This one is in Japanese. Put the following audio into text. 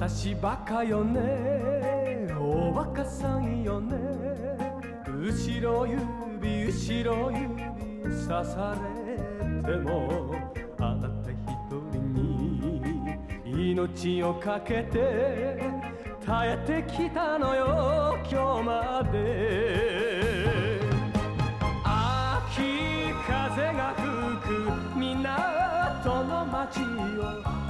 私バカよね、おバカさんよね。後ろ指後ろ指刺されてもあなた一人に命をかけて耐えてきたのよ今日まで。秋風が吹く港の街を